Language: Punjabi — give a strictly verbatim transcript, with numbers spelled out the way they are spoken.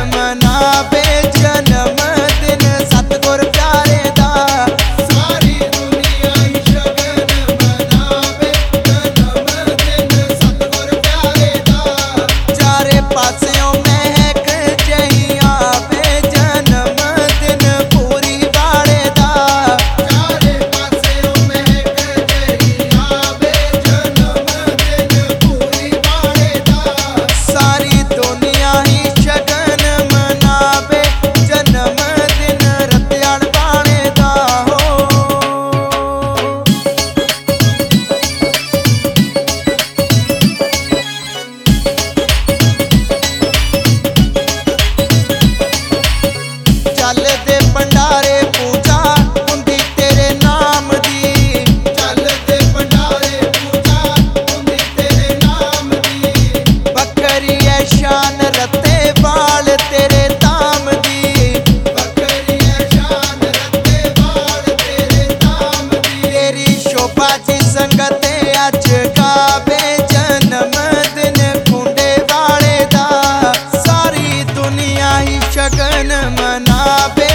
ਮਨਾਵੇ ਜਨਮ ਦਿਨ ਸਤਿਗੁਰ ਪਿਆਰੇ ਦਾ। ਸਾਰੀ ਦੁਨੀਆ ਹੀ ਸ਼ਗਨ ਮਨਾਵੇ ਜਨਮ ਦਿਨ ਸਤਿਗੁਰ ਪਿਆਰੇ ਦਾ। ਚਾਰੇ ਪਾਸਿਓਂ ਮਹਿਕ ਜਿਹੀ ਆਵੇ ਜਨਮ ਦਿਨ ਪੂਰੀ ਵਾਲੇ ਦਾ। ਚਾਰੇ ਪਾਸਿਓਂ ਮਹਿਕ ਜਿਹੀ ਆਵੇ ਜਨਮ ਦਿਨ ਪੂਰੀ ਵਾਲੇ ਦਾ। ਸਾਰੀ ਦੁਨੀਆ ਹੀ ਸ਼ਗਨ ਮਨਾਵੇ ਜਨਮ ਦਿਨ ਰਤਿਆਣ ਵਾਲੇ ਦਾ ਹੋ। ਚੱਲਦੇ ਭੰਡਾਰੇ ਪੂਜਾ ਹੁੰਦੀ ਤੇਰੇ ਨਾਮ ਦੀ। ਚੱਲਦੇ ਭੰਡਾਰੇ ਪੂਜਾ ਹੁੰਦੀ ਤੇਰੇ ਨਾਮ ਦੀ। ਬੱਕਰੀ ਐ ਸ਼ਾਨ ਰੱਤੇ ਵਾਲ ਤੇਰੇ ਧਾਮ ਦੀ। ਬੱਕਰੀ ਐ ਸ਼ਾਨ ਰੱਤੇ ਵਾਲ ਤੇਰੇ ਧਾਮ ਦੀ। ਤੇਰੀ ਸ਼ੋਭਾ ਦੀ ਸੰਗਤ ਅੱਜ ਗਾਵੇ ਜਨਮ ਦਿਨ ਖੁੰਡੇ ਵਾਲੇ ਦਾ। ਸਾਰੀ ਦੁਨੀਆ ਹੀ ਸ਼ਗਨ ਮਨਾਵੇ